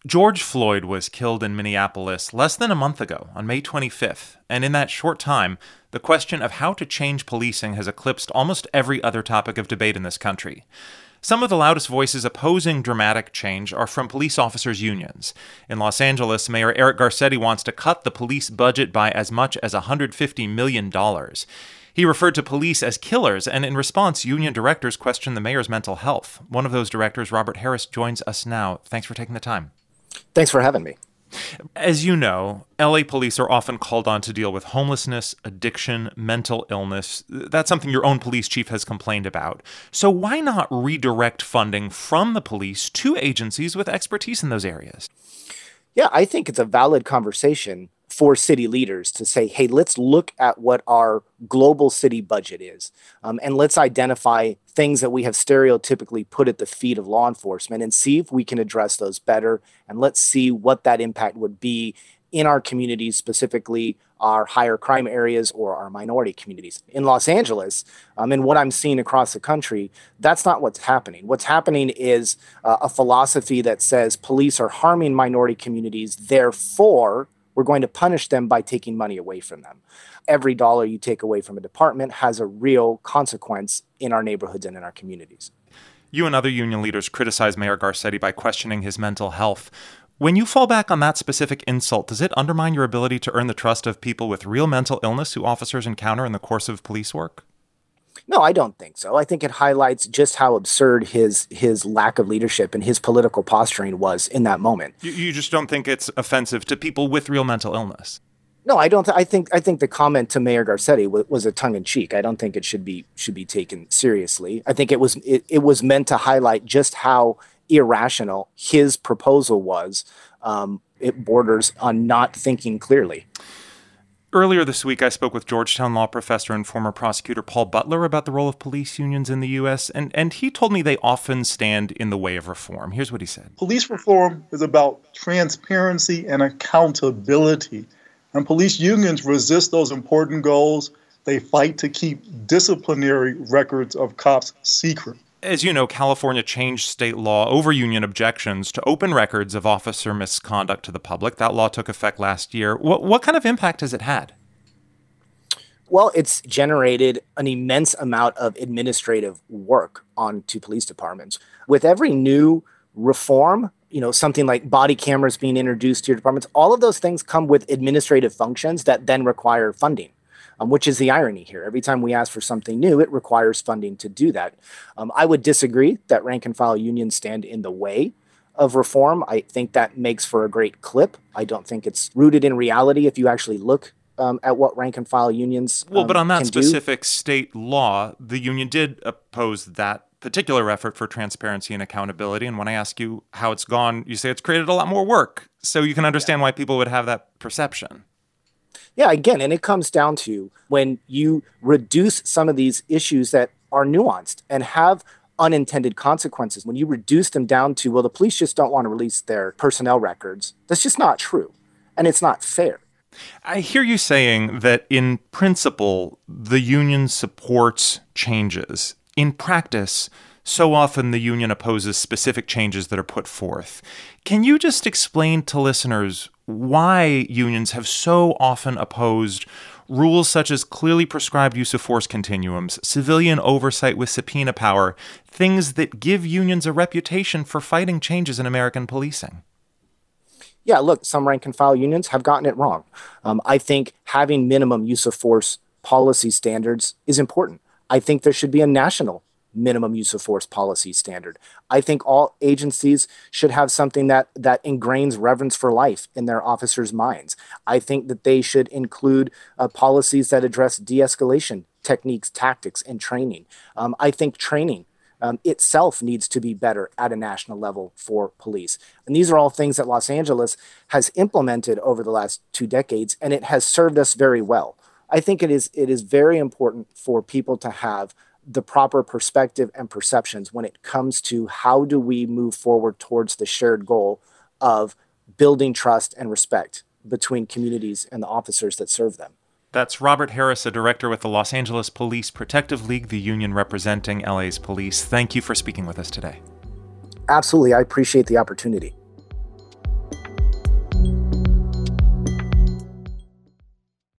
George Floyd was killed in Minneapolis less than a month ago, on May 25th, and in that short time, the question of how to change policing has eclipsed almost every other topic of debate in this country. Some of the loudest voices opposing dramatic change are from police officers' unions. In Los Angeles, Mayor Eric Garcetti wants to cut the police budget by as much as $150 million. He referred to police as killers, and in response, union directors questioned the mayor's mental health. One of those directors, Robert Harris, joins us now. Thanks for taking the time. Thanks for having me. As you know, LA police are often called on to deal with homelessness, addiction, mental illness. That's something your own police chief has complained about. So why not redirect funding from the police to agencies with expertise in those areas? Yeah, I think it's a valid conversation for city leaders to say, hey, let's look at what our global city budget is, and let's identify things that we have stereotypically put at the feet of law enforcement and see if we can address those better. And let's see what that impact would be in our communities, specifically our higher crime areas or our minority communities. In Los Angeles, and what I'm seeing across the country, that's not what's happening. What's happening is a philosophy that says police are harming minority communities, therefore we're going to punish them by taking money away from them. Every dollar you take away from a department has a real consequence in our neighborhoods and in our communities. You and other union leaders criticize Mayor Garcetti by questioning his mental health. When you fall back on that specific insult, does it undermine your ability to earn the trust of people with real mental illness who officers encounter in the course of police work? No, I don't think so. I think it highlights just how absurd his lack of leadership and his political posturing was in that moment. You just don't think it's offensive to people with real mental illness? No, I don't. I think the comment to Mayor Garcetti was a tongue in cheek. I don't think it should be taken seriously. I think it was meant to highlight just how irrational his proposal was. It borders on not thinking clearly. Earlier this week, I spoke with Georgetown law professor and former prosecutor Paul Butler about the role of police unions in the U.S., and he told me they often stand in the way of reform. Here's what he said. Police reform is about transparency and accountability, and police unions resist those important goals. They fight to keep disciplinary records of cops secret. As you know, California changed state law over union objections to open records of officer misconduct to the public. That law took effect last year. What kind of impact has it had? Well, it's generated an immense amount of administrative work onto police departments. With every new reform, something like body cameras being introduced to your departments, all of those things come with administrative functions that then require funding. Which is the irony here. Every time we ask for something new, it requires funding to do that. I would disagree that rank and file unions stand in the way of reform. I think that makes for a great clip. I don't think it's rooted in reality if you actually look at what rank and file unions but on that specific do. State law, the union did oppose that particular effort for transparency and accountability. And when I ask you how it's gone, you say it's created a lot more work. So you can understand why people would have that perception. Yeah, again, and it comes down to when you reduce some of these issues that are nuanced and have unintended consequences, when you reduce them down to, well, the police just don't want to release their personnel records, that's just not true. And it's not fair. I hear you saying that in principle, the union supports changes. In practice, so often the union opposes specific changes that are put forth. Can you just explain to listeners why unions have so often opposed rules such as clearly prescribed use of force continuums, civilian oversight with subpoena power, things that give unions a reputation for fighting changes in American policing? Yeah, look, some rank and file unions have gotten it wrong. I think having minimum use of force policy standards is important. I think there should be a national minimum use of force policy standard. I think all agencies should have something that ingrains reverence for life in their officers' minds. I think that they should include policies that address de-escalation techniques, tactics, and training. I think training itself needs to be better at a national level for police. And these are all things that Los Angeles has implemented over the last 2 decades, and it has served us very well. I think it is very important for people to have the proper perspective and perceptions when it comes to how do we move forward towards the shared goal of building trust and respect between communities and the officers that serve them. That's Robert Harris, a director with the Los Angeles Police Protective League, the union representing LA's police. Thank you for speaking with us today. Absolutely. I appreciate the opportunity.